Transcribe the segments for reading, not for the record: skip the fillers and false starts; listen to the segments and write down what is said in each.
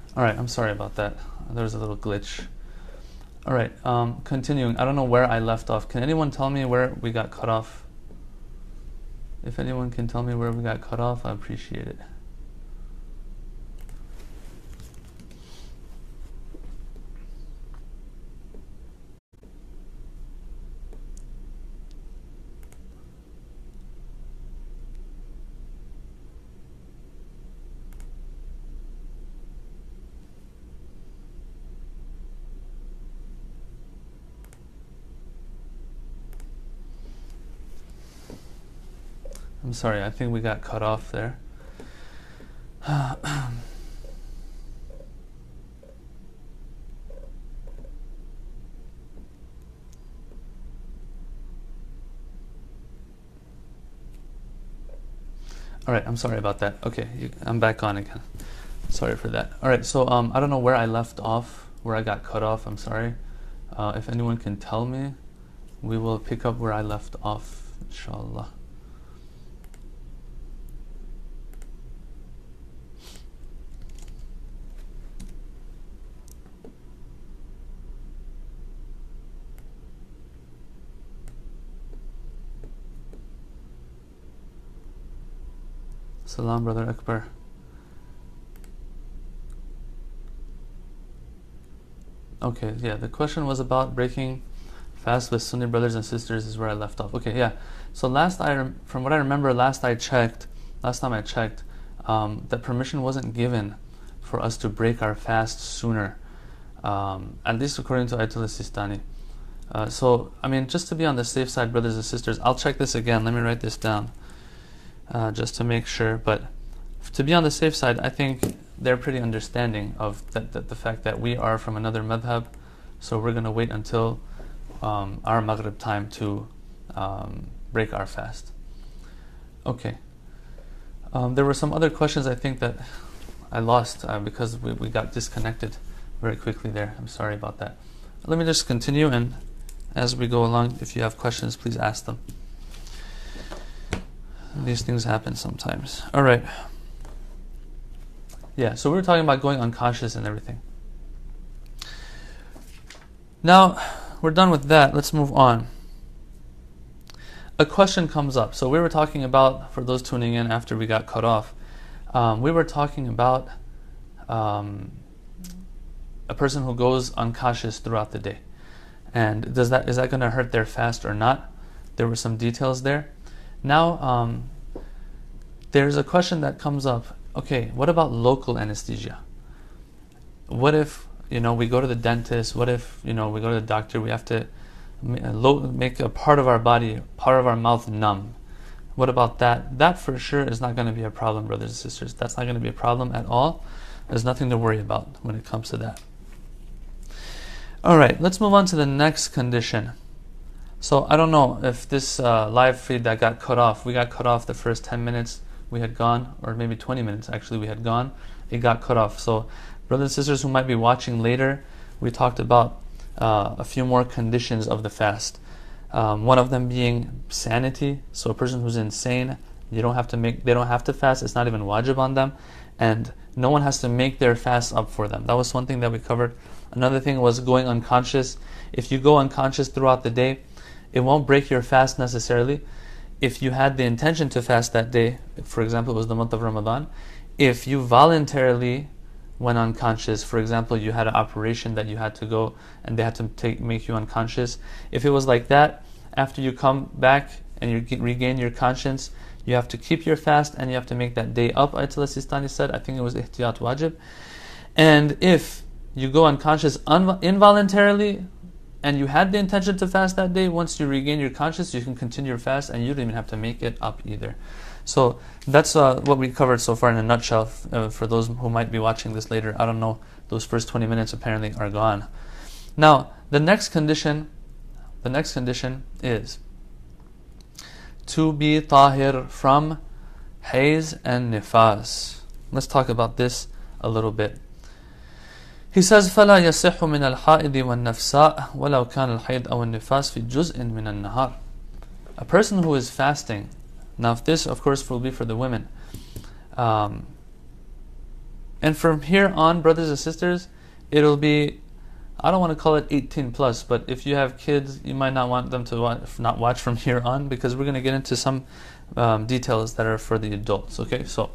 All right, I'm sorry about that. There was a little glitch. All right, continuing. I don't know where I left off. Can anyone tell me where we got cut off? If anyone can tell me where we got cut off, I appreciate it. I'm sorry, I think we got cut off there. All right, I'm sorry about that. Okay, I'm back on again. Sorry for that. All right, so I don't know where I left off, where I got cut off. I'm sorry. If anyone can tell me, we will pick up where I left off, inshallah. Salam, Brother Akbar. Okay, yeah, the question was about breaking fast with Sunni brothers and sisters is where I left off. Okay, yeah. So from what I remember, last time I checked, that permission wasn't given for us to break our fast sooner, at least according to Ayatollah Sistani. So, I mean, just to be on the safe side, brothers and sisters, I'll check this again. Let me write this down, just to make sure. But to be on the safe side, I think they're pretty understanding of the fact that we are from another madhab, so we're going to wait until our Maghrib time to break our fast. Okay. There were some other questions I think that I lost because we got disconnected very quickly there. I'm sorry about that. Let me just continue, and as we go along, if you have questions, please ask them. These things happen sometimes. All right. Yeah, so we were talking about going unconscious and everything. Now, we're done with that. Let's move on. A question comes up. So we were talking about, for those tuning in after we got cut off, we were talking about a person who goes unconscious throughout the day. And is that going to hurt their fast or not? There were some details there. Now, there's a question that comes up. Okay, what about local anesthesia? What if, we go to the dentist? What if, we go to the doctor? We have to make a part of our body, part of our mouth numb. What about that? That for sure is not going to be a problem, brothers and sisters. That's not going to be a problem at all. There's nothing to worry about when it comes to that. All right, let's move on to the next condition. So I don't know if this live feed that got cut off, we got cut off the first 10 minutes we had gone, or maybe 20 minutes actually we had gone, it got cut off. So brothers and sisters who might be watching later, we talked about a few more conditions of the fast. One of them being sanity. So a person who's insane, they don't have to fast. It's not even wajib on them, and no one has to make their fast up for them. That was one thing that we covered. Another thing was going unconscious. If you go unconscious throughout the day, it won't break your fast necessarily. If you had the intention to fast that day, for example, it was the month of Ramadan, if you voluntarily went unconscious, for example, you had an operation that you had to go and they had to make you unconscious, if it was like that, after you come back and you regain your conscience, you have to keep your fast and you have to make that day up. Ayatollah Sistani said, I think it was ihtiyat wajib. And if you go unconscious involuntarily, and you had the intention to fast that day, once you regain your conscience, you can continue your fast and you don't even have to make it up either. So that's what we covered so far in a nutshell. For those who might be watching this later, I don't know, those first 20 minutes apparently are gone. Now, the next condition is to be tahir from hayz and nifas. Let's talk about this a little bit. He says, فَلَا يَصِحُ مِنَ الْحَائِضِ وَالنَّفْسَاءِ وَلَوْ كَانَ الْحَيْض أَوْ النِّفَاسِ فِي جُزْءٍ مِنَ النَّهَارِ. A person who is fasting, now this of course will be for the women, And from here on, brothers and sisters, it'll be, I don't want to call it 18 plus, but if you have kids, you might not want them to not watch from here on, because we're going to get into some details that are for the adults. Okay, so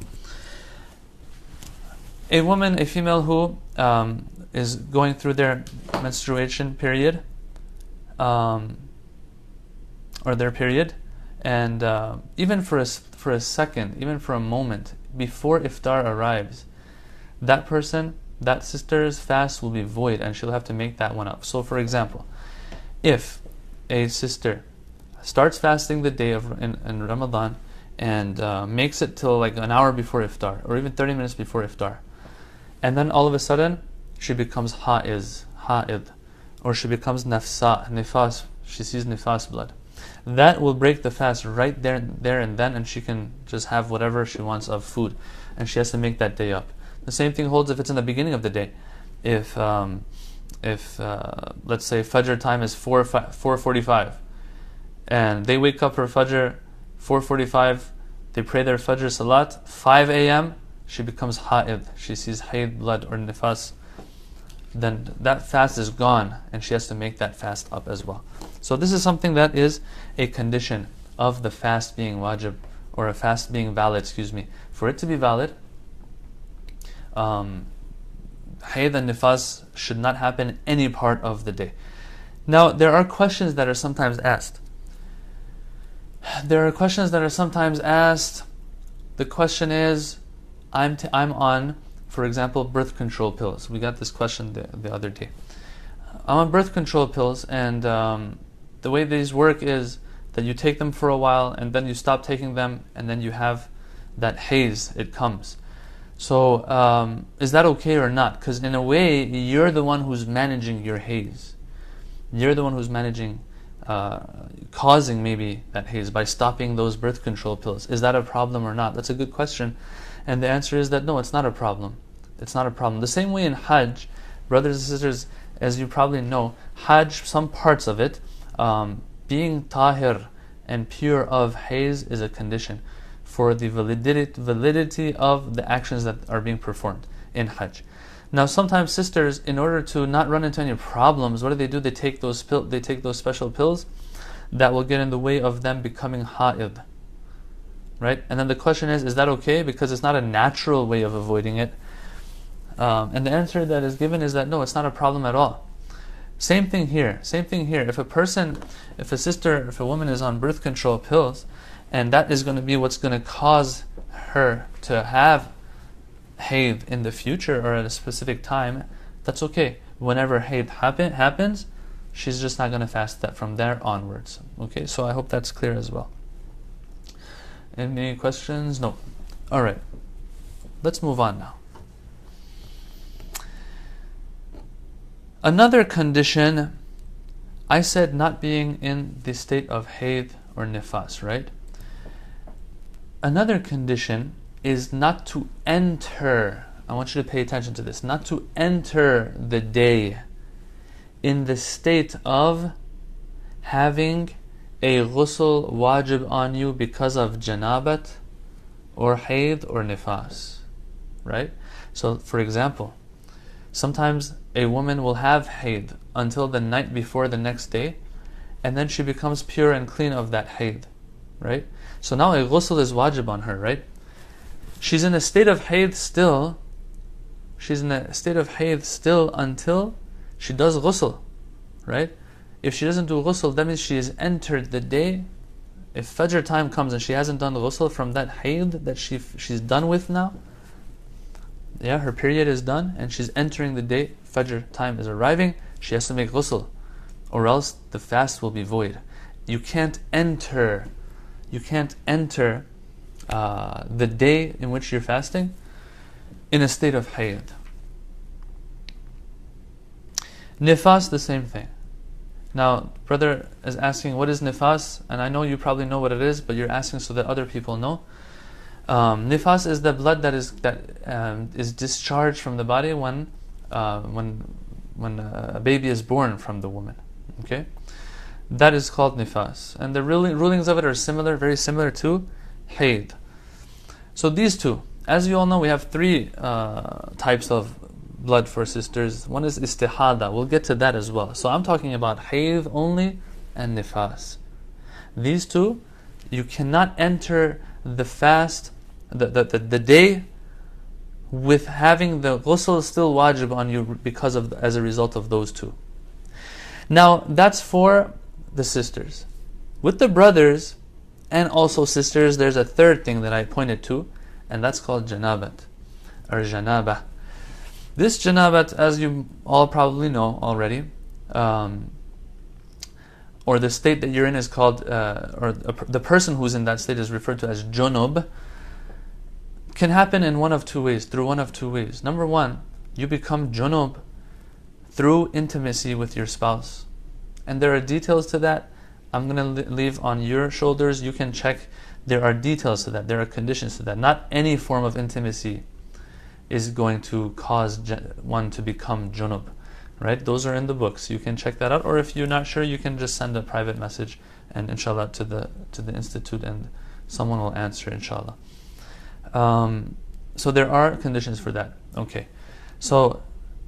a woman, a female who is going through their menstruation period, or their period, and even for a second, even for a moment before iftar arrives, that person, that sister's fast will be void, and she'll have to make that one up. So, for example, if a sister starts fasting the day of in Ramadan and makes it till like an hour before iftar, or even 30 minutes before iftar, and then all of a sudden she becomes ha'id, or she becomes nifas, she sees nifas blood, that will break the fast right there and then, and she can just have whatever she wants of food, and she has to make that day up. The same thing holds if it's in the beginning of the day. If let's say Fajr time is 4:45, and they wake up for Fajr 4:45, they pray their Fajr Salat 5 a.m. She becomes ha'id, she sees hayd blood or nifas, then that fast is gone, and she has to make that fast up as well. So this is something that is a condition of the fast being wajib, or a fast being valid, For it to be valid, hayd and nifas should not happen any part of the day. Now, there are questions that are sometimes asked. The question is, I'm on, for example, birth control pills. We got this question the other day. I'm on birth control pills, and the way these work is that you take them for a while, and then you stop taking them, and then you have that haze, it comes. So, is that okay or not? Because in a way, you're the one who's managing your haze. You're the one who's managing, causing maybe that haze by stopping those birth control pills. Is that a problem or not? That's a good question. And the answer is that no, it's not a problem. It's not a problem. The same way in Hajj, brothers and sisters, as you probably know, Hajj, some parts of it, being tahir and pure of haze is a condition for the validity of the actions that are being performed in Hajj. Now, sometimes sisters, in order to not run into any problems, what do? They take those special pills that will get in the way of them becoming ha'id, right? And then the question is that okay? Because it's not a natural way of avoiding it. And the answer that is given is that no, it's not a problem at all. Same thing here. If a woman is on birth control pills, and that is going to be what's going to cause her to have hayd in the future or at a specific time, that's okay. Whenever hayd happens, she's just not going to fast that from there onwards. Okay, so I hope that's clear as well. Any questions? No. Alright. Let's move on now. Another condition, I said not being in the state of hayd or nifas, right? Another condition is not to enter, I want you to pay attention to this, not to enter the day in the state of having a ghusl wajib on you because of janabat or hayd or nifas, right? So, for example, sometimes a woman will have hayd until the night before the next day, and then she becomes pure and clean of that hayd, right? So now a ghusl is wajib on her, right? She's in a state of hayd still. She's in a state of hayd still until she does ghusl, right? If she doesn't do ghusl, that means she has entered the day. If Fajr time comes and she hasn't done ghusl from that hayd that she's done with now, yeah, her period is done and she's entering the day, Fajr time is arriving, she has to make ghusl, or else the fast will be void. You can't enter the day in which you're fasting in a state of hayd. Nifas, the same thing. Now, brother is asking, what is nifas? And I know you probably know what it is, but you're asking so that other people know. Nifas is the blood that is discharged from the body when a baby is born from the woman. Okay, that is called nifas, and the rulings of it are similar, very similar to hayd. So these two, as you all know, we have three types of blood for sisters. One is istihada. We'll get to that as well. So I'm talking about hayd only and nifas. These two, you cannot enter the fast, the day, with having the ghusl still wajib on you as a result of those two. Now that's for the sisters. With the brothers and also sisters, there's a third thing that I pointed to, and that's called janabat or janabah. This janabat, as you all probably know already, or the state that you're in is called, the person who's in that state is referred to as junub, can happen in through one of two ways. Number one, you become junub through intimacy with your spouse. And there are details to that. I'm going to leave on your shoulders. You can check. There are details to that. There are conditions to that. Not any form of intimacy is going to cause one to become junub. Right? Those are in the books. You can check that out. Or if you're not sure, you can just send a private message and inshallah to the institute, and someone will answer inshallah. So there are conditions for that. Okay. So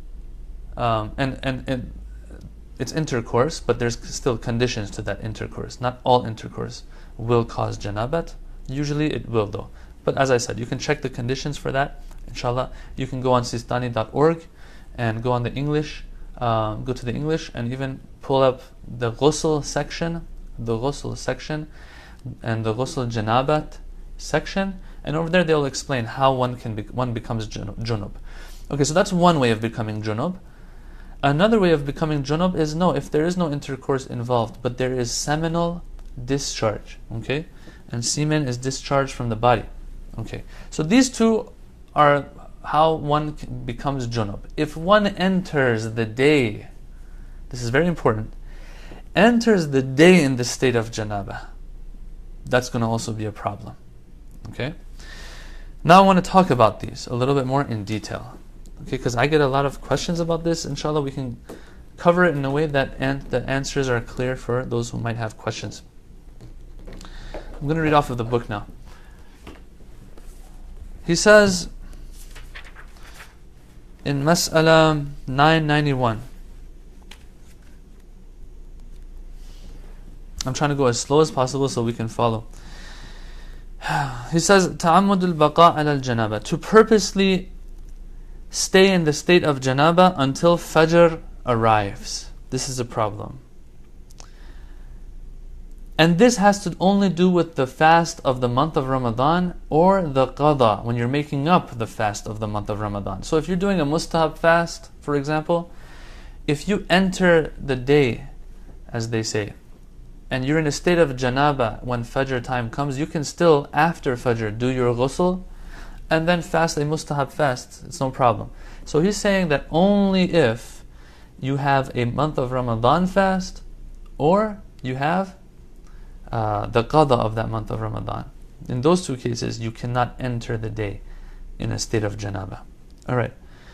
and it's intercourse, but there's still conditions to that intercourse. Not all intercourse will cause janabat. Usually it will though. But as I said, you can check the conditions for that. Inshallah, you can go on sistani.org and go on the English, go to the English and even pull up the ghusl section, and the ghusl janabat section, and over there they'll explain how one becomes junub. Okay, so that's one way of becoming junub. Another way of becoming junub is if there is no intercourse involved, but there is seminal discharge, okay? And semen is discharged from the body, okay? So these two are how one becomes junub. If one enters the day, this is very important, enters the day in the state of janabah, that's going to also be a problem, okay? Now I want to talk about these a little bit more in detail. Okay, because I get a lot of questions about this. Inshallah, we can cover it in a way that the answers are clear for those who might have questions. I'm going to read off of the book now. He says in Mas'ala 991. I'm trying to go as slow as possible so we can follow. He says, Ta'ammudul baqa ala al-janaba, to purposely stay in the state of janaba until Fajr arrives. This is a problem. And this has to only do with the fast of the month of Ramadan or the qada, when you're making up the fast of the month of Ramadan. So if you're doing a mustahab fast, for example, if you enter the day, as they say, and you're in a state of janaba when Fajr time comes, you can still, after Fajr, do your ghusl and then fast a mustahab fast. It's no problem. So he's saying that only if you have a month of Ramadan fast or you have the qada of that month of Ramadan. In those two cases, you cannot enter the day in a state of janaba. Alright.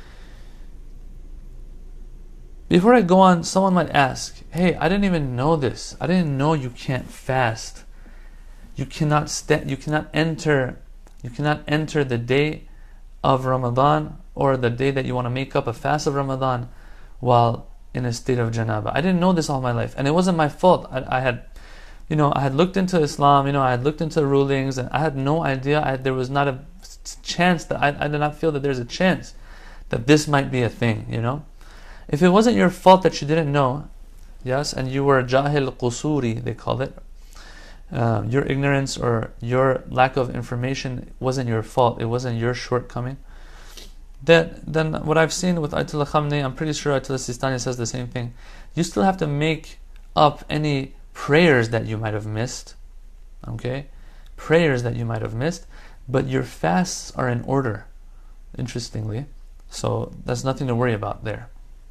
Before I go on, someone might ask, hey, I didn't even know this. I didn't know you can't fast. You cannot enter the day of Ramadan or the day that you want to make up a fast of Ramadan while in a state of janaba. I didn't know this all my life, and it wasn't my fault. I had looked into Islam, I had looked into rulings, and I had no idea. There was not a chance that I did not feel that there's a chance that this might be a thing. If it wasn't your fault that you didn't know, yes, and you were jahil qusuri, they call it. Your ignorance or your lack of information wasn't your fault. It wasn't your shortcoming. Then what I've seen with Ayatollah Khamenei, I'm pretty sure Ayatollah Sistani says the same thing. You still have to make up any prayers that you might have missed. Okay? Prayers that you might have missed. But your fasts are in order, interestingly. So that's nothing to worry about there.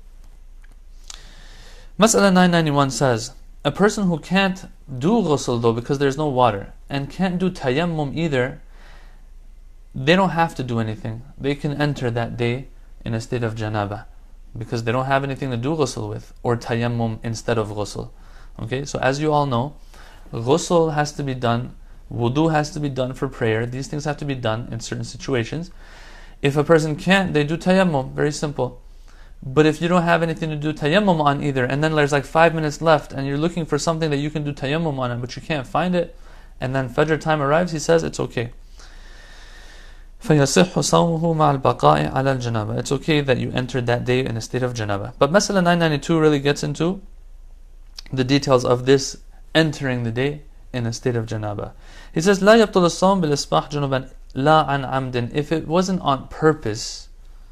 Mas'ala 991 says, a person who can't do ghusl though because there's no water, and can't do tayammum either, they don't have to do anything. They can enter that day in a state of janaba because they don't have anything to do ghusl with, or tayammum instead of ghusl. Okay, so as you all know, ghusl has to be done Wudu has to be done for prayer. These things have to be done in certain situations. If a person can't, they do tayammum. Very simple. But if you don't have anything to do tayammum on either, and then there's like 5 minutes left, and you're looking for something that you can do tayammum on, but you can't find it, and then Fajr time arrives, he says it's okay. فَيَصِحُّ صَوْمُهُ مَعَ الْبَقَاءِ عَلَى الْجَنَابَةِ. It's okay that you entered that day in a state of janaba. But Masala 992 really gets into the details of this entering the day in a state of janaba. He says, لا يبطل الصوم بالإصباح جنوبا لا عن عمد. If it wasn't on purpose,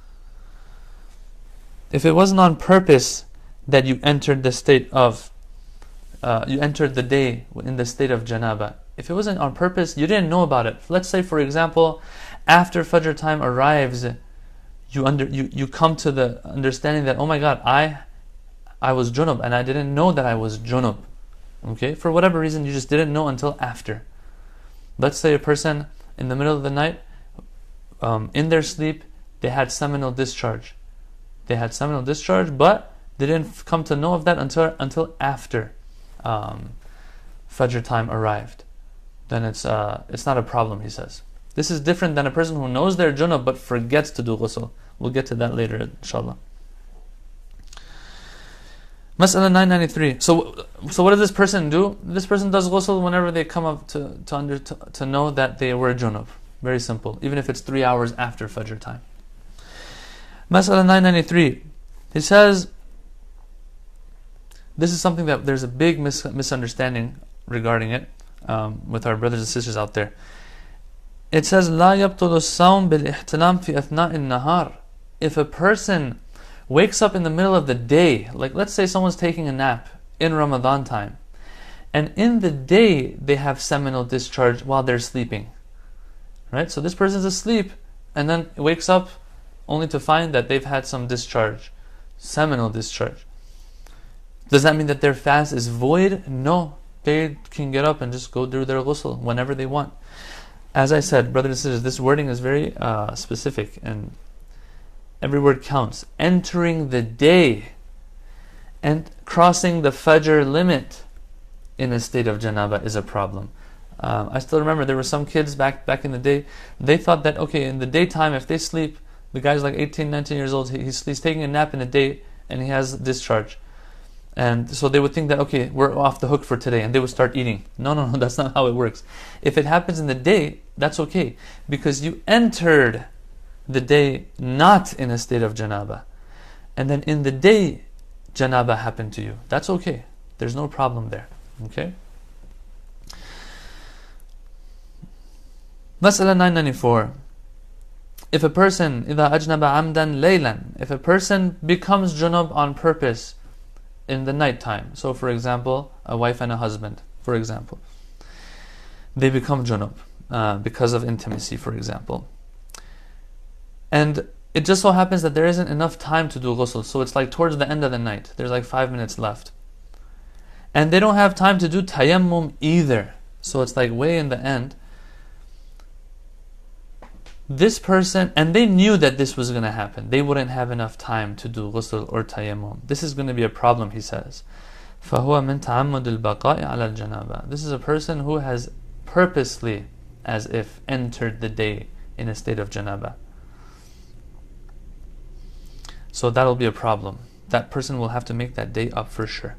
that you entered the state of, you entered the day in the state of janaba. If it wasn't on purpose, you didn't know about it. Let's say, for example, after Fajr time arrives, you come to the understanding that, oh my God, I was junub and I didn't know that I was junub. Okay, for whatever reason, you just didn't know until after. Let's say a person in the middle of the night, in their sleep, they had seminal discharge. But they didn't come to know of that until after Fajr time arrived. Then it's not a problem, he says. This is different than a person who knows they're junub but forgets to do ghusl. We'll get to that later, inshallah. Mas'ala 993. So what does this person do? This person does ghusl whenever they come up to know that they were junub. Very simple. Even if it's 3 hours after Fajr time. Mas'ala 993. He says, this is something that there's a big misunderstanding regarding it with our brothers and sisters out there. It says, لا يبطل الصوم بالاحتلام في أثناء النهار. If a person wakes up in the middle of the day, like let's say someone's taking a nap in Ramadan time, and in the day they have seminal discharge while they're sleeping, right? So this person's asleep and then wakes up only to find that they've had some discharge, seminal discharge. Does that mean that their fast is void? No, they can get up and just go do their ghusl whenever they want. As I said, brothers and sisters, this wording is very specific and every word counts. Entering the day and crossing the Fajr limit in a state of janaba is a problem. I still remember there were some kids back in the day, they thought that, okay, in the daytime, if they sleep, the guy's like 18, 19 years old, he's taking a nap in the day and he has discharge. And so they would think that, okay, we're off the hook for today, and they would start eating. No, that's not how it works. If it happens in the day, that's okay, because you entered the day not in a state of janaba, and then in the day janaba happened to you. That's okay. There's no problem there. Okay? Mas'ala 994. If a person, إِذَا أَجْنَبَ عَمْدًا لَيْلًا, if a person becomes junub on purpose in the night time. So for example, a wife and a husband, for example, they become junub because of intimacy, for example. And it just so happens that there isn't enough time to do ghusl, so it's like towards the end of the night, there's like 5 minutes left. And they don't have time to do tayammum either, so it's like way in the end. This person, and they knew that this was going to happen, they wouldn't have enough time to do ghusl or tayammum. This is going to be a problem, he says. فَهُوَ مِنْ تَعَمُّدِ الْبَقَاءِ عَلَى الْجَنَابَةِ. This is a person who has purposely, as if, entered the day in a state of janaba. So that'll be a problem. That person will have to make that day up for sure.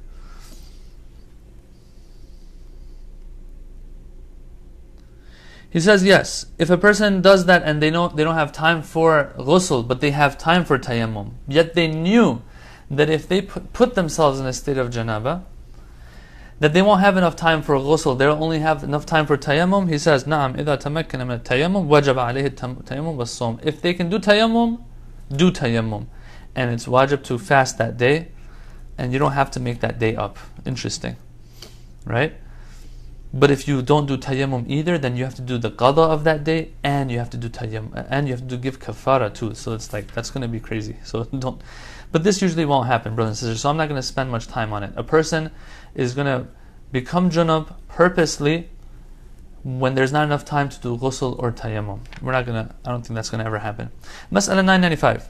He says, yes, if a person does that and they don't have time for ghusl, but they have time for tayammum, yet they knew that if they put themselves in a state of janaba, that they won't have enough time for ghusl, they'll only have enough time for tayammum. He says, نعم إذا تمكن من التيمم وجب عليه التيمم والصوم. If they can do tayammum, do tayammum. And it's wajib to fast that day, and you don't have to make that day up. Interesting, right? But if you don't do tayammum either, then you have to do the qada of that day, and you have to do tayammum, and you have to give kafara too. So it's like, that's going to be crazy. So don't. But this usually won't happen, brothers and sisters. So I'm not going to spend much time on it. A person is going to become junub purposely when there's not enough time to do ghusl or tayammum. I don't think that's going to ever happen. Mas'ala 995.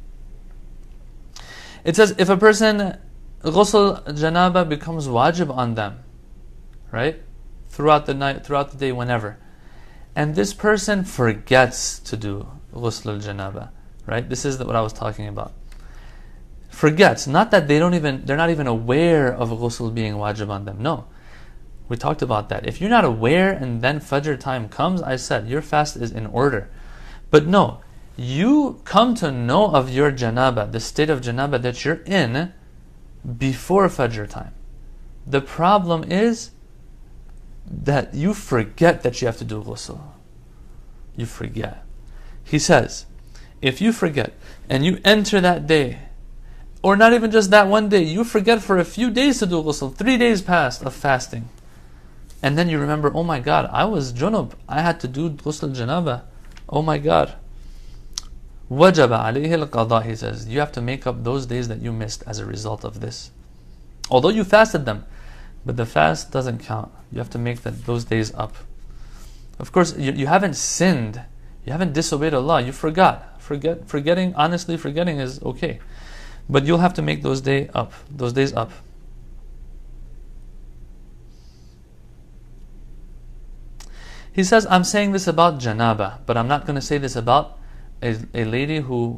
It says, if a person ghusl janaba becomes wajib on them, right? throughout the night, throughout the day, whenever. And this person forgets to do ghusl al-janaba, right? This is what I was talking about. Forgets, not that they're not even aware of ghusl being wajib on them. No, we talked about that. If you're not aware and then Fajr time comes, I said your fast is in order. But no, you come to know of your janaba, the state of janaba that you're in, before Fajr time. The problem is that you forget that you have to do ghusl. You forget. He says, if you forget and you enter that day, or not even just that one day, you forget for a few days to do ghusl, 3 days passed of fasting, and then you remember, oh my God, I was junub, I had to do ghusl janaba, oh my God. Wajaba alayhi al-qada, he says, you have to make up those days that you missed as a result of this. Although you fasted them, but the fast doesn't count. You have to make those days up. Of course, you haven't sinned, you haven't disobeyed Allah, you forgot. Forgetting, honestly forgetting is okay. But you'll have to make those days up. He says, I'm saying this about janaba, but I'm not going to say this about a lady who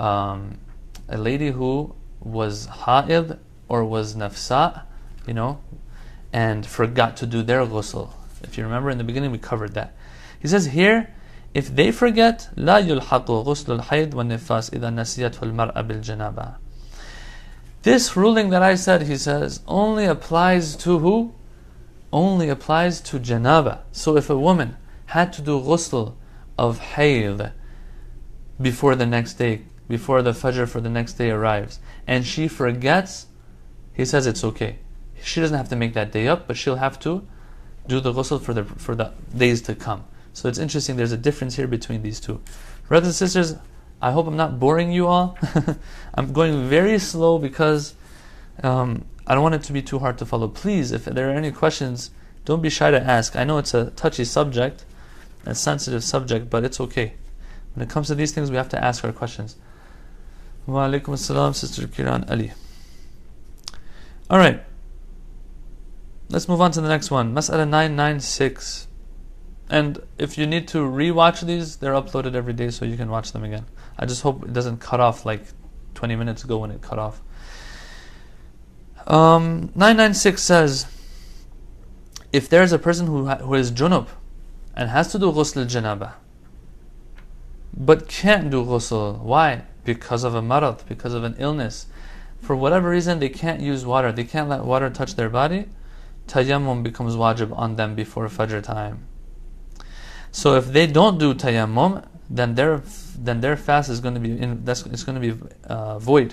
was ha'id or was nafsa, and forgot to do their ghusl. If you remember in the beginning, we covered that. He says here, if they forget, لا يلحق غسل الحيض والنفاس إذا نسيته المرأة بالجنابة. This ruling that I said, he says, only applies to who? Only applies to janaba. So if a woman had to do ghusl of hayd before the next day, before the fajr for the next day arrives, and she forgets, he says it's okay. She doesn't have to make that day up, but she'll have to do the ghusl for the days to come. So it's interesting, there's a difference here between these two. Brothers and sisters, I hope I'm not boring you all. I'm going very slow because I don't want it to be too hard to follow. Please, if there are any questions, don't be shy to ask. I know it's a touchy subject, a sensitive subject, but it's okay. When it comes to these things, we have to ask our questions. Wa alaikum assalam, Sister Kiran Ali. Alright, let's move on to the next one. Mas'ala 996. And if you need to rewatch these, they're uploaded every day so you can watch them again. I just hope it doesn't cut off like 20 minutes ago when it cut off. 996 says, if there's a person who is junub and has to do ghusl al-janaba, but can't do ghusl, why? Because of a marad, because of an illness. For whatever reason, they can't use water. They can't let water touch their body. Tayammum becomes wajib on them before Fajr time. So if they don't do tayammum, then their fast is going to be void.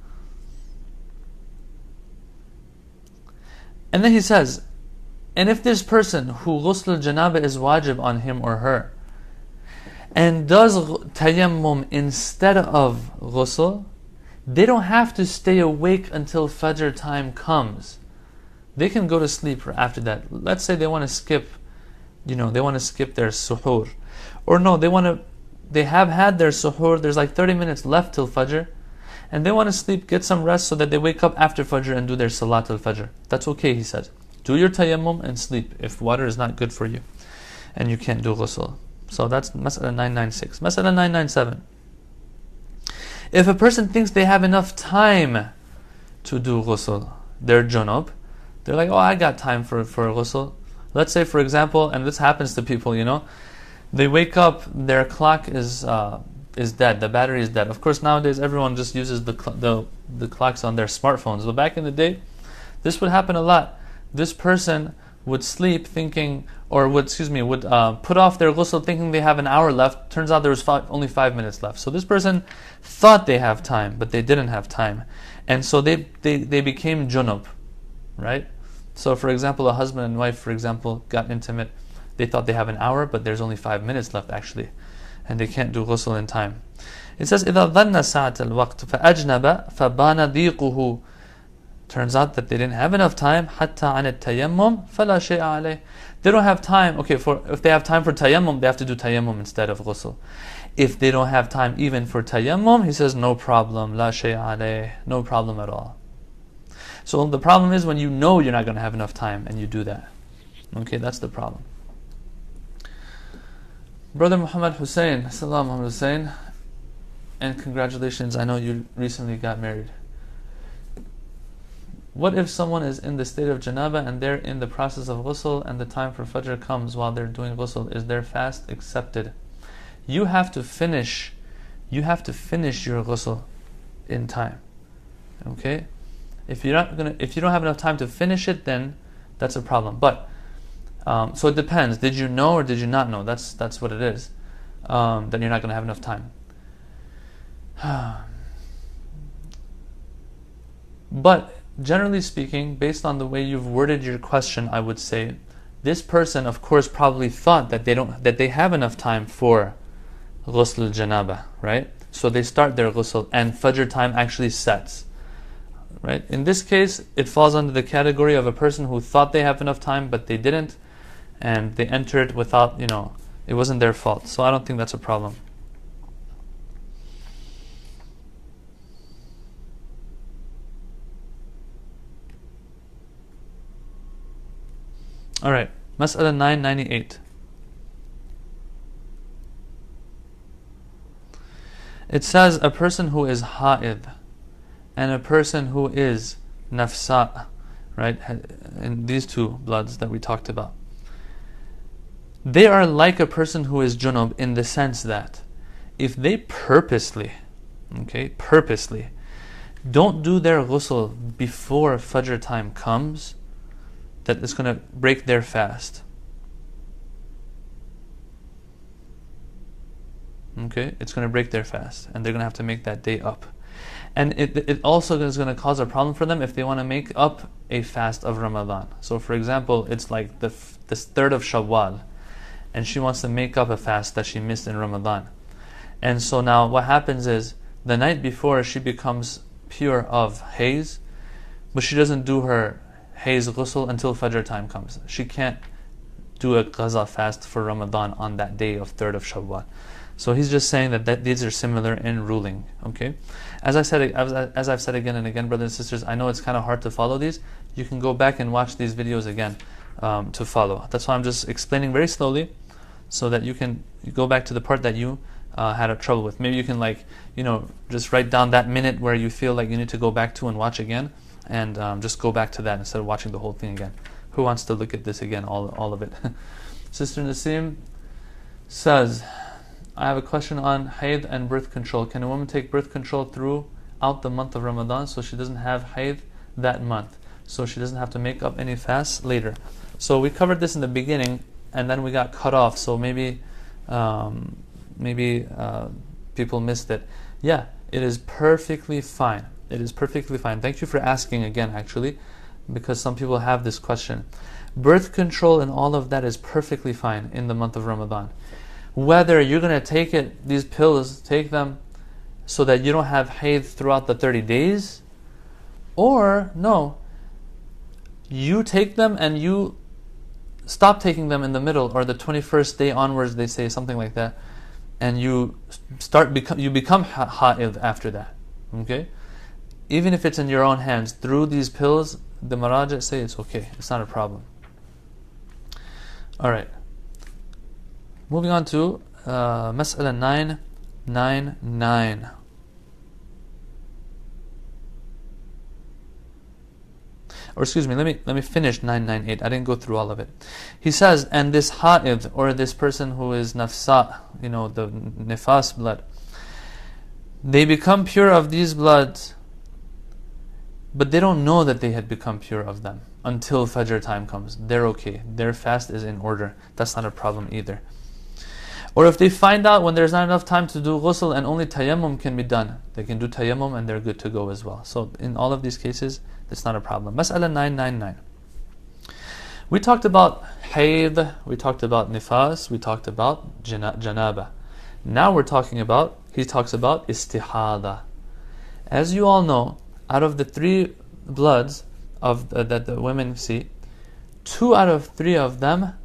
And then he says, and if this person who ghusl janaba is wajib on him or her, and does tayammum instead of ghusl, they don't have to stay awake until Fajr time comes. They can go to sleep after that. Let's say they want to skip, they want to skip their suhoor. Or no, they have had their suhoor, there's like 30 minutes left till Fajr, and they want to sleep, get some rest so that they wake up after Fajr and do their Salat al-Fajr. That's okay, he says. Do your tayammum and sleep if water is not good for you and you can't do ghusl. So that's Mas'ala 996. Mas'ala 997. If a person thinks they have enough time to do ghusl, they're junub, they're like, oh, I got time for ghusl. Let's say, for example, and this happens to people, they wake up, their clock is dead, the battery is dead. Of course, nowadays everyone just uses the clocks on their smartphones. But back in the day, this would happen a lot. This person would sleep thinking, or would put off their ghusl thinking they have an hour left. Turns out there was only 5 minutes left. So this person thought they have time, but they didn't have time. And so they became junub, right? So for example, a husband and wife, for example, got intimate. They thought they have an hour, but there's only 5 minutes left actually. And they can't do ghusl in time. It says, إِذَا ظَنَّ سَاعَةَ الْوَقْتِ فَأَجْنَبَ فَبَانَ ضِيقُهُ. Turns out that they didn't have enough time. حَتَّى عَنِ التَّيَمُّمْ فَلَا شَيْءَ عَلَيْهِ. They don't have time. Okay, if they have time for tayammum, they have to do tayammum instead of ghusl. If they don't have time even for tayammum, he says, no problem. لَا شَيْءَ عَلَيْهِ. No problem at all. So the problem is when you know you're not going to have enough time and you do that. Okay, that's the problem. Brother Muhammad Hussein, Salam Muhammad Hussein, and congratulations, I know you recently got married. What if someone is in the state of janaba and they're in the process of ghusl and the time for fajr comes while they're doing ghusl? Is their fast accepted? You have to finish your ghusl in time. Okay? If you don't have enough time to finish it, then that's a problem. But so it depends. Did you know or did you not know? That's what it is. Then you're not going to have enough time. But generally speaking, based on the way you've worded your question, I would say this person, of course, probably thought that they have enough time for ghusl janaba, right? So they start their ghusl and fajr time actually sets, right? In this case, it falls under the category of a person who thought they have enough time but they didn't, and they entered without, it wasn't their fault. So I don't think that's a problem. Alright, Mas'ala 998. It says a person who is ha'id and a person who is nafsa, right, in these two bloods that we talked about, they are like a person who is junub in the sense that if they purposely don't do their ghusl before fajr time comes, that is going to break their fast. Okay, it's going to break their fast, and they're going to have to make that day up. And it also is going to cause a problem for them if they want to make up a fast of Ramadan. So, for example, it's like the 3rd of Shawwal, and she wants to make up a fast that she missed in Ramadan. And so now what happens is the night before she becomes pure of haze, but she doesn't do her haze ghusl until fajr time comes. She can't do a qaza fast for Ramadan on that day of 3rd of Shawwal. So he's just saying that these are similar in ruling. Okay, as I've said again and again, brothers and sisters, I know it's kind of hard to follow these. You can go back and watch these videos again to follow. That's why I'm just explaining very slowly, so that you can go back to the part that you had a trouble with. Maybe you can just write down that minute where you feel like you need to go back to and watch again, and just go back to that instead of watching the whole thing again. Who wants to look at this again, all of it? Sister Nasim says, I have a question on haid and birth control. Can a woman take birth control throughout the month of Ramadan so she doesn't have haid that month, so she doesn't have to make up any fasts later? So we covered this in the beginning, and then we got cut off, so maybe people missed it. Yeah, it is perfectly fine. It is perfectly fine. Thank you for asking again, actually, because some people have this question. Birth control and all of that is perfectly fine in the month of Ramadan. Whether you're going to take these pills, take them so that you don't have haid throughout the 30 days, or no, you take them and you stop taking them in the middle, or the 21st day onwards, they say something like that, and you become ha'id after that. Okay? Even if it's in your own hands, through these pills, the Marajah say it's okay, it's not a problem. Alright. Moving on to Mas'ala 999. Or excuse me, let me finish 998. I didn't go through all of it. He says, and this ha'id, or this person who is nafsa, the nifas blood, they become pure of these bloods, but they don't know that they had become pure of them until fajr time comes. They're okay. Their fast is in order. That's not a problem either. Or if they find out when there's not enough time to do ghusl and only tayammum can be done, they can do tayammum and they're good to go as well. So in all of these cases, it's not a problem. Mas'ala 999. We talked about hayd, we talked about nifas, we talked about janaba. Now he talks about istihada. As you all know, out of the 3 bloods that the women see, 2 out of 3 of them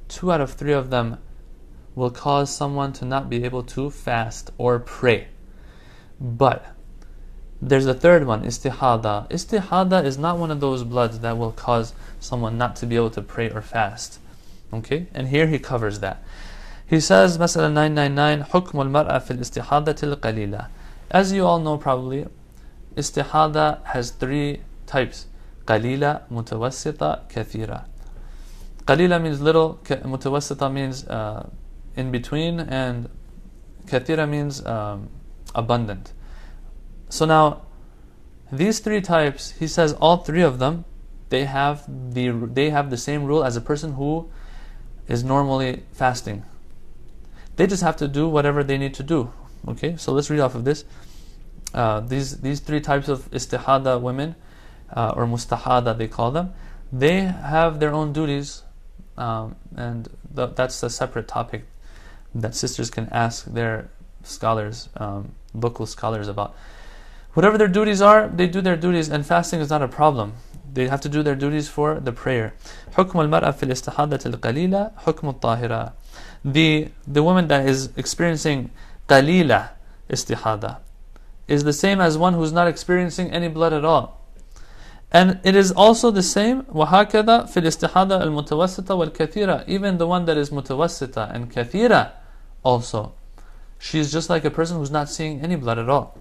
will cause someone to not be able to fast or pray. But There's a third one, istihada. Istihada is not one of those bloods that will cause someone not to be able to pray or fast. Okay? And here he covers that. He says, Masala 999, حكم المرأة في الاستحاضة القليلة. As you all know probably, istihada has three types. قليلة, متوسطة, كثيرة. قليلة means little, متوسطة means in between, and كثيرة means abundant. So now, these three types, he says all three of them, they have the same rule as a person who is normally fasting. They just have to do whatever they need to do. Okay, so let's read off of this. These three types of istihada women, or mustahada they call them, they have their own duties, and that's a separate topic that sisters can ask their scholars, local scholars about. Whatever their duties are, they do their duties, and fasting is not a problem. They have to do their duties for the prayer. حكم المرأة في الاستحاضة القليلة حكم الطاهرة. The woman that is experiencing قليلة istihada is the same as one who's not experiencing any blood at all. And it is also the same وهكذا في الاستحاضة المتوسطة والكثيرة. Even the one that is متوسطة and كثيرة also, she's just like a person who's not seeing any blood at all.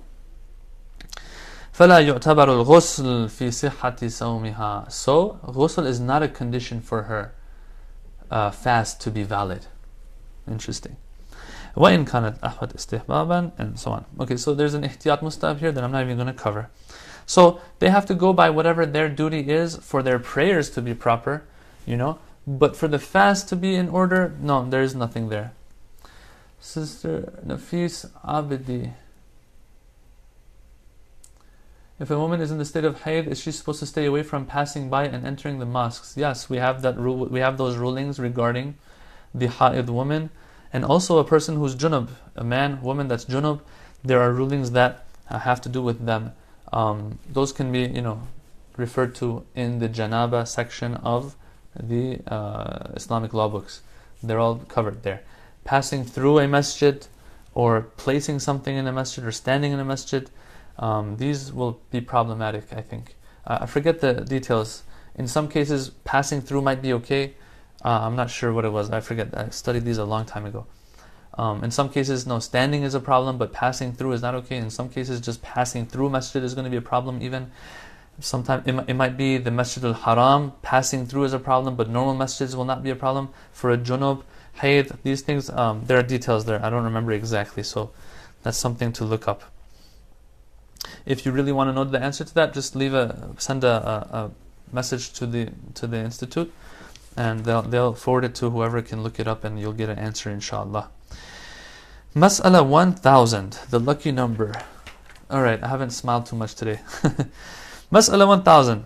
فلا يعتبر الغسل في صحة صومها. So ghusl is not a condition for her fast to be valid. Interesting. وإن كانت أحوت استحبابا, and so on. Okay, so there's an ihtiyat mustahab here that I'm not even going to cover. So they have to go by whatever their duty is for their prayers to be proper, but for the fast to be in order, no, there is nothing there. Sister Nafis Abidi, if a woman is in the state of hayd, is she supposed to stay away from passing by and entering the mosques? Yes, we have that rule. We have those rulings regarding the hayd woman, and also a person who's junub, a man, woman that's junub. There are rulings that have to do with them. Those can be, referred to in the janaba section of the Islamic law books. They're all covered there. Passing through a masjid, or placing something in a masjid, or standing in a masjid, these will be problematic, I think. I forget the details. In some cases, passing through might be okay. I'm not sure what it was. I forget. I studied these a long time ago. In some cases, no, standing is a problem, but passing through is not okay. In some cases, just passing through masjid is going to be a problem even. Sometimes it might be the Masjid al-Haram, passing through is a problem, but normal masjids will not be a problem. For a junub, hayd, these things, there are details there. I don't remember exactly, so that's something to look up. If you really want to know the answer to that, just send a message to the institute, and they'll forward it to whoever can look it up, and you'll get an answer, inshallah. Mas'ala 1000, the lucky number. Alright, I haven't smiled too much today. Mas'ala 1000.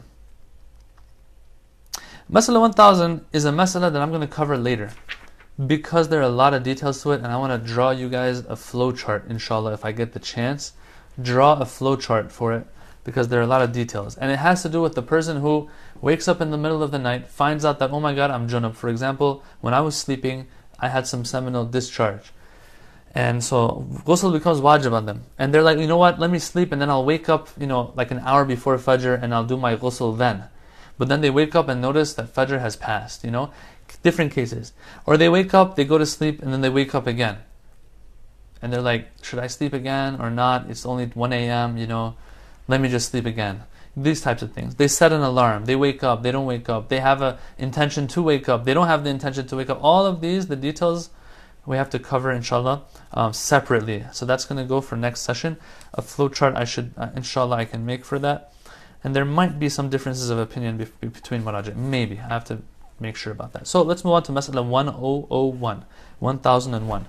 Mas'ala 1000 is a mas'ala that I'm going to cover later, because there are a lot of details to it, and I want to draw you guys a flow chart, inshallah, if I get the chance. Draw a flow chart for it, because there are a lot of details. And it has to do with the person who wakes up in the middle of the night, finds out that, oh my god, I'm junub. For example, when I was sleeping, I had some seminal discharge. And so ghusl becomes wajib on them. And they're like, you know what, let me sleep and then I'll wake up, like an hour before Fajr, and I'll do my ghusl then. But then they wake up and notice that Fajr has passed, different cases. Or they wake up, they go to sleep, and then they wake up again. And they're like, should I sleep again or not? It's only 1 a.m., let me just sleep again. These types of things. They set an alarm, they wake up, they don't wake up. They have an intention to wake up, they don't have the intention to wake up. All of these, the details, we have to cover, inshallah, separately. So that's going to go for next session. A flow chart inshallah, I can make for that. And there might be some differences of opinion between maraji. Maybe. I have to make sure about that. So let's move on to Mas'ala 1001. 1001.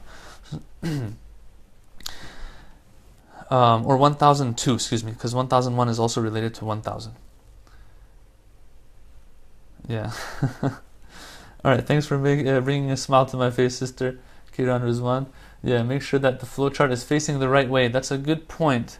Or 1002, excuse me, because 1001 is also related to 1000. Yeah. Alright, thanks for bringing a smile to my face, Sister Kiran Rizwan. Yeah, make sure that the flow chart is facing the right way. That's a good point.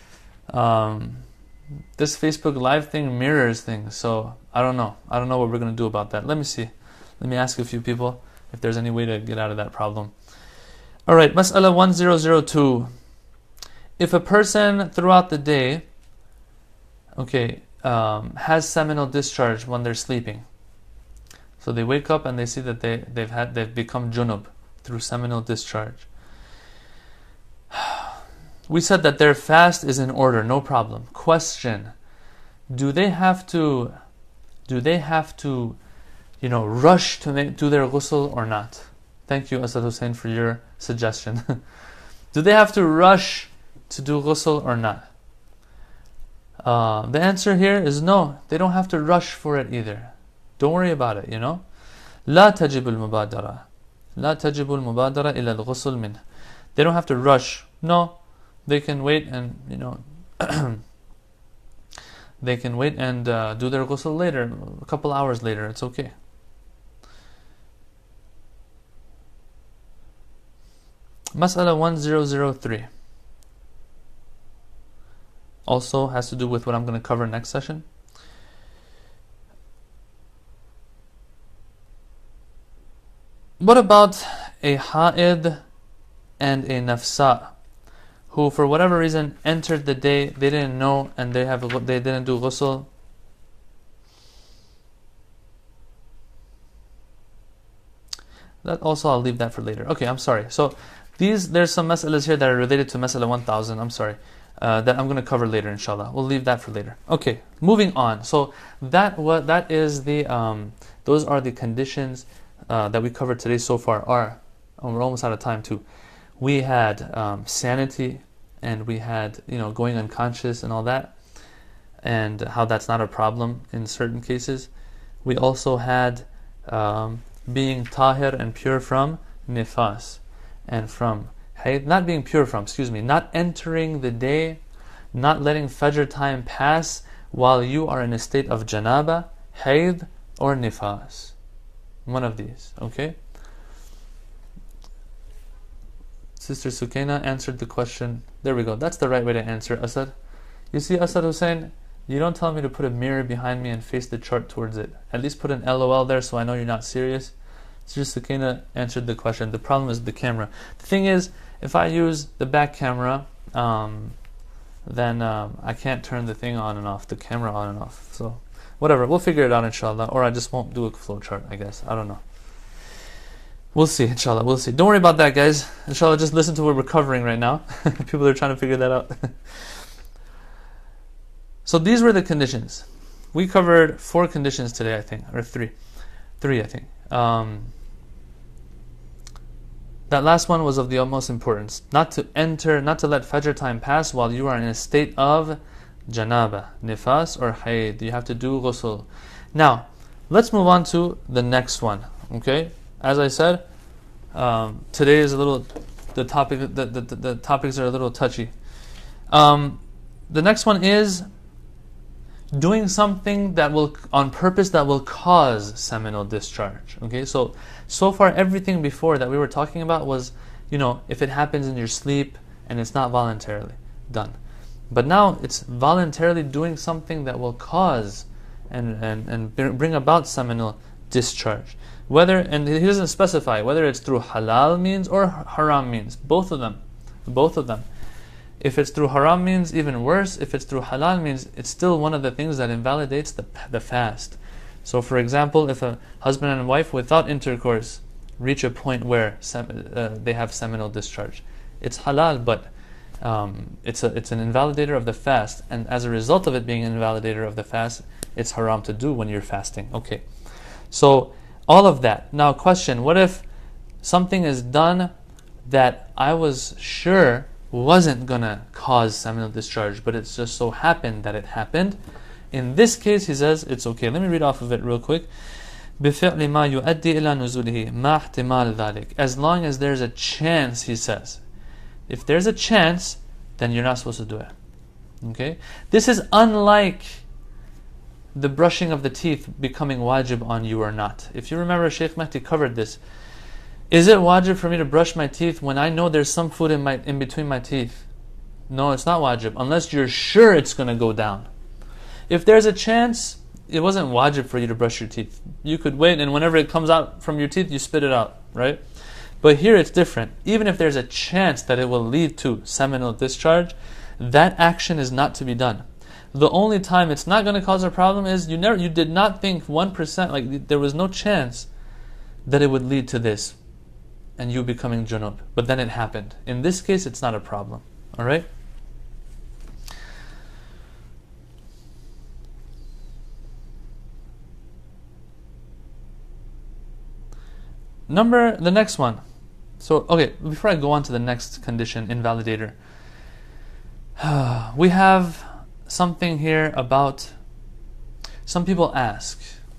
This Facebook Live thing mirrors things, so I don't know. I don't know what we're going to do about that. Let me see. Let me ask a few people if there's any way to get out of that problem. Alright, Mas'ala 1002. If a person throughout the day okay, has seminal discharge when they're sleeping. So they wake up and they see that they've become junub through seminal discharge. We said that their fast is in order, no problem. Question: do they have to rush to do their ghusl or not? Thank you, Asad Hussein, for your suggestion. Do they have to rush to do ghusl or not? The answer here is no. They don't have to rush for it either. Don't worry about it, لا تجب المبادرة لا تجب المبادرة إلى الغسل منه. They don't have to rush. No, they can wait and they can wait and do their ghusl later, a couple hours later. It's okay. Mas'ala 1003 also has to do with what I'm going to cover next session. What about a ha'id and a nafsa who, for whatever reason, entered the day, they didn't know, and they didn't do ghusl? That also, I'll leave that for later. Okay, I'm sorry. So there's some mas'alas here that are related to mas'ala 1000. I'm sorry. That I'm going to cover later, inshallah. We'll leave that for later. Okay, moving on. So that is those are the conditions that we covered today so far. We're almost out of time too. We had sanity, and we had going unconscious and all that, and how that's not a problem in certain cases. We also had being tahir and pure from nifas and from hayd, not being pure from, not entering the day, not letting fajr time pass while you are in a state of janaba, hayd, or nifas. One of these, okay? Sister Sukaina answered the question. There we go. That's the right way to answer, Asad. You see, Asad Hussein, you don't tell me to put a mirror behind me and face the chart towards it. At least put an LOL there so I know you're not serious. Sister Sukaina answered the question. The problem is the camera. The thing is, if I use the back camera, then I can't turn the thing on and off, the camera on and off. So, whatever. We'll figure it out, inshallah. Or I just won't do a flow chart, I guess. I don't know. We'll see, inshallah. We'll see. Don't worry about that, guys. Inshallah, just listen to what we're covering right now. People are trying to figure that out. So these were the conditions. We covered 4 conditions today, I think. Or 3. 3, I think. That last one was of the utmost importance. Not to let Fajr time pass while you are in a state of janaba, nifas, or hayd. You have to do ghusl. Now, let's move on to the next one. Okay? As I said, today is the topics are a little touchy. The next one is doing something on purpose that will cause seminal discharge. Okay, so far everything before that we were talking about was, if it happens in your sleep and it's not voluntarily done. But now it's voluntarily doing something that will cause and bring about seminal discharge. And he doesn't specify whether it's through halal means or haram means. Both of them. If it's through haram means, even worse. If it's through halal means, it's still one of the things that invalidates the fast. So for example, if a husband and wife without intercourse reach a point where they have seminal discharge, it's halal, but it's an invalidator of the fast, and as a result of it being an invalidator of the fast, it's haram to do when you're fasting. Okay, so all of that. Now question, what if something is done that I was sure wasn't going to cause seminal discharge, but it just so happened that it happened? In this case, he says it's okay. Let me read off of it real quick. بِفِعْلِ مَا يُؤَدِّي إِلَى نُزُولِهِ مَا احْتِمَالِ ذَلِكَ. As long as there's a chance, he says. If there's a chance, then you're not supposed to do it. Okay? This is unlike the brushing of the teeth becoming wajib on you or not. If you remember, Shaykh Mahdi covered this. Is it wajib for me to brush my teeth when I know there's some food in between my teeth? No, it's not wajib, unless you're sure it's going to go down. If there's a chance, it wasn't wajib for you to brush your teeth. You could wait, and whenever it comes out from your teeth, you spit it out, right? But here it's different. Even if there's a chance that it will lead to seminal discharge, that action is not to be done. The only time it's not going to cause a problem is you did not think 1%, like there was no chance that it would lead to this and you becoming junub, but then it happened. In this case, it's not a problem. All right? The next one. So, okay, before I go on to the next condition, invalidator, we have something here about, some people ask,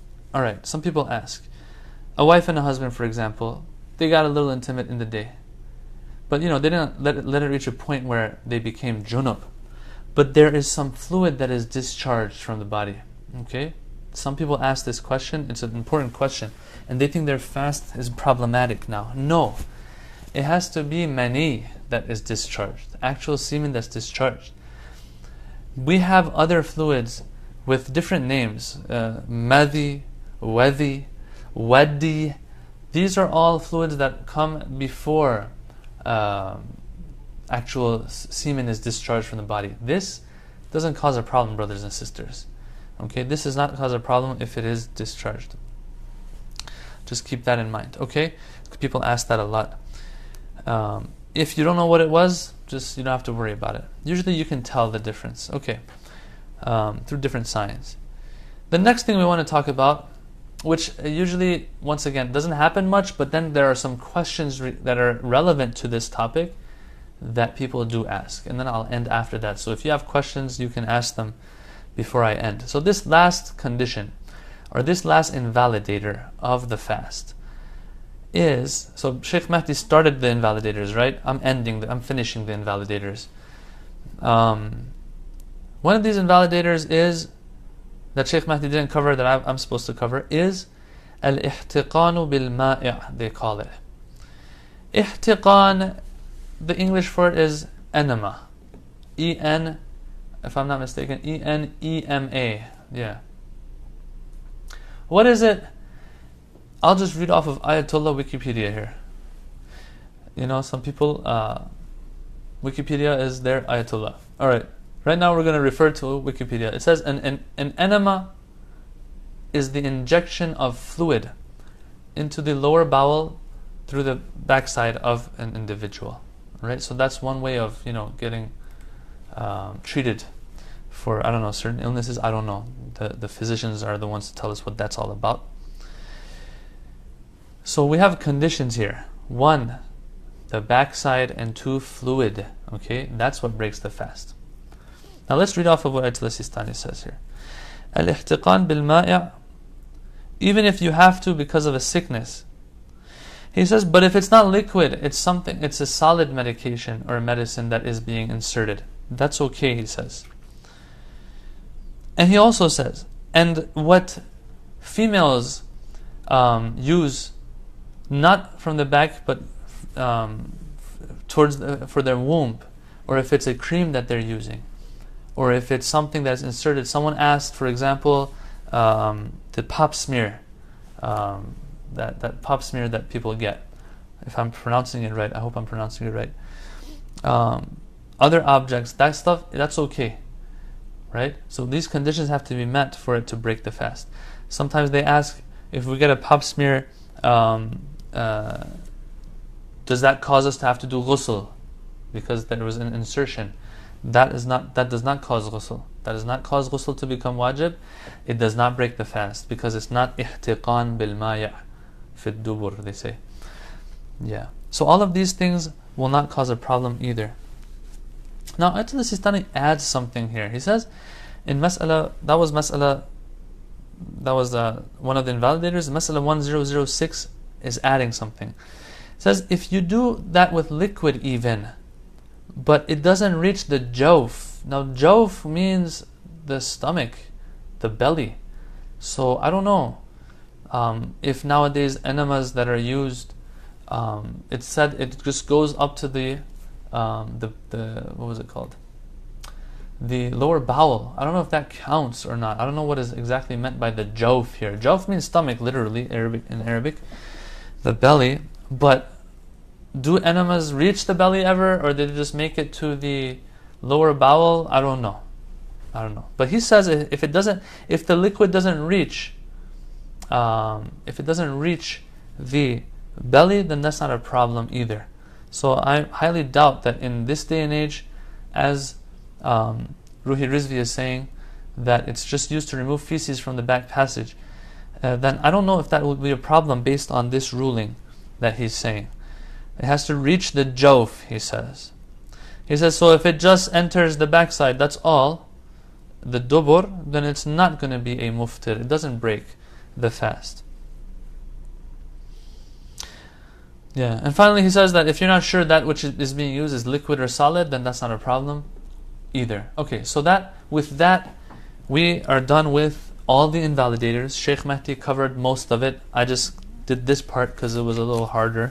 a wife and a husband, for example, they got a little intimate in the day, but they didn't let it reach a point where they became junub, but there is some fluid that is discharged from the body. Okay, some people ask this question. It's an important question, and they think their fast is problematic now. No, it has to be mani that is discharged, actual semen that's discharged. We have other fluids with different names, madhi, wadi, wadi. These are all fluids that come before actual semen is discharged from the body. This doesn't cause a problem, brothers and sisters. Okay, this does not cause a problem if it is discharged. Just keep that in mind. Okay, people ask that a lot. If you don't know what it was, you don't have to worry about it. Usually you can tell the difference. Okay, through different signs. The next thing we want to talk about, which usually, once again, doesn't happen much, but then there are some questions that are relevant to this topic that people do ask, and then I'll end after that. So if you have questions, you can ask them before I end. So this last condition, or this last invalidator of the fast, is, so Sheikh Mahdi started the invalidators, right? I'm finishing the invalidators. One of these invalidators is, that Sheikh Mahdi didn't cover, that I'm supposed to cover, is al-ihtiqanu bil-ma'i', they call it. Ihtiqan, the English for it is enema. E-N, if I'm not mistaken, E-N-E-M-A. Yeah. What is it? I'll just read off of Ayatollah Wikipedia here. Some people, Wikipedia is their Ayatollah. Alright, right now we're going to refer to Wikipedia. It says, an enema is the injection of fluid into the lower bowel through the backside of an individual. Right? So that's one way of, getting treated for, certain illnesses. I don't know. The physicians are the ones to tell us what that's all about. So we have conditions here. 1, the backside, and 2, fluid. Okay, that's what breaks the fast. Now let's read off of what Ayatollah Sistani says here. Al-ihtiqan bil-ma'i', even if you have to because of a sickness. He says, but if it's not liquid, it's a solid medication or medicine that is being inserted. That's okay, he says. And he also says, and what females use, not from the back, but for their womb, or if it's a cream that they're using, or if it's something that's inserted. Someone asked, for example, the pap smear, that pap smear that people get. If I'm pronouncing it right, I hope I'm pronouncing it right. Other objects, that stuff, that's okay, right? So these conditions have to be met for it to break the fast. Sometimes they ask, if we get a pap smear, does that cause us to have to do ghusl because there was an insertion? That does not cause ghusl. That does not cause ghusl to become wajib. It does not break the fast because it's not ihtiqan bil ma'i' fi dubur, they say. Yeah. So all of these things will not cause a problem either. Now Ayatollah Sistani adds something here. He says in mas'ala, that was one of the invalidators. Mas'ala 1006 is adding something. It says if you do that with liquid even, but it doesn't reach the jawf. Now jawf means the stomach, the belly. So I don't know if nowadays enemas that are used, it's said it just goes up to the what was it called? The lower bowel. I don't know if that counts or not. I don't know what is exactly meant by the jawf here. Jawf means stomach, literally, in Arabic, the belly. But do enemas reach the belly ever, or did they just make it to the lower bowel? I don't know. I don't know. But he says if the liquid doesn't reach, the belly, then that's not a problem either. So I highly doubt that in this day and age, as Ruhi Rizvi is saying, that it's just used to remove feces from the back passage, then I don't know if that would be a problem based on this ruling that he's saying. It has to reach the jawf, he says. He says, so if it just enters the backside, that's all, the dubur, then it's not going to be a muftir. It doesn't break the fast. Yeah, and finally he says that if you're not sure that which is being used is liquid or solid, then that's not a problem either. Okay, so with that, we are done with all the invalidators. Sheikh Mahdi covered most of it. I just did this part because it was a little harder.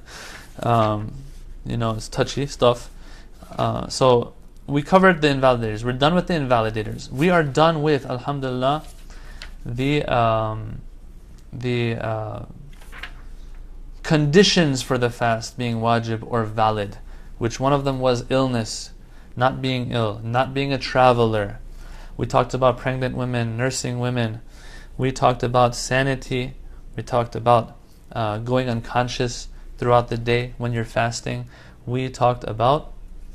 It's touchy stuff. So we covered the invalidators. We're done with the invalidators. We are done with, alhamdulillah, the conditions for the fast being wajib or valid, which one of them was illness, not being ill, not being a traveler. We talked about pregnant women, nursing women. We talked about sanity. We talked about going unconscious throughout the day when you're fasting. We talked about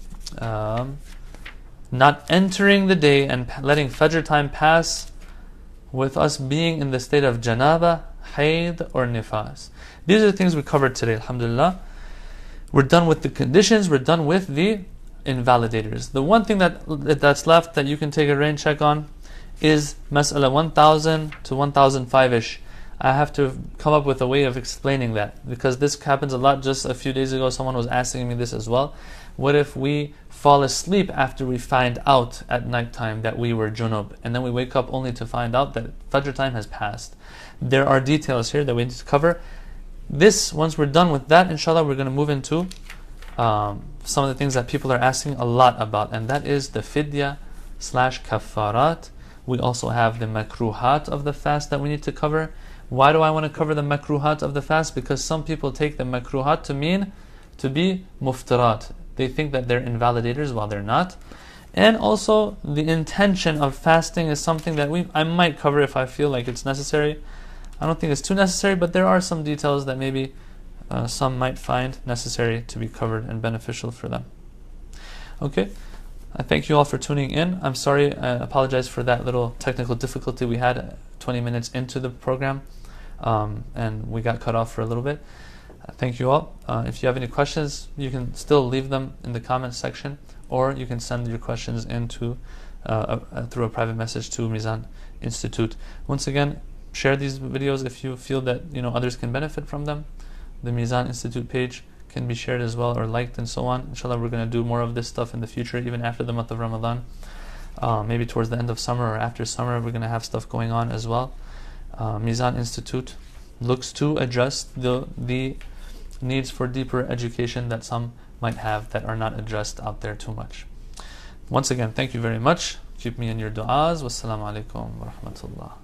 not entering the day and letting Fajr time pass with us being in the state of janaba, hayd, or nifas. These are the things we covered today, alhamdulillah. We're done with the conditions, we're done with the invalidators. The one thing that's left that you can take a rain check on is Mas'ala 1000 to 1005-ish. I have to come up with a way of explaining that, because this happens a lot. Just a few days ago someone was asking me this as well. What if we fall asleep after we find out at nighttime that we were junub, and then we wake up only to find out that Fajr time has passed? There are details here that we need to cover. Once we're done with that, inshallah, we're going to move into some of the things that people are asking a lot about, and that is the fidya / kafarat. We also have the makruhat of the fast that we need to cover. Why do I want to cover the makruhat of the fast? Because some people take the makruhat to mean to be muftarat. They think that they're invalidators while they're not. And also the intention of fasting is something that I might cover if I feel like it's necessary. I don't think it's too necessary, but there are some details that maybe some might find necessary to be covered and beneficial for them. Okay, I thank you all for tuning in. I'm sorry, I apologize for that little technical difficulty we had 20 minutes into the program, and we got cut off for a little bit. Thank you all. If you have any questions, you can still leave them in the comments section, or you can send your questions through a private message to Mizan Institute. Once again, share these videos if you feel that others can benefit from them. The Mizan Institute page can be shared as well, or liked, and so on. Inshallah, we're going to do more of this stuff in the future, even after the month of Ramadan. Maybe towards the end of summer or after summer, we're going to have stuff going on as well. Mizan Institute looks to address the needs for deeper education that some might have that are not addressed out there too much. Once again, thank you very much. Keep me in your du'as. Wassalamu alaikum wa rahmatullah.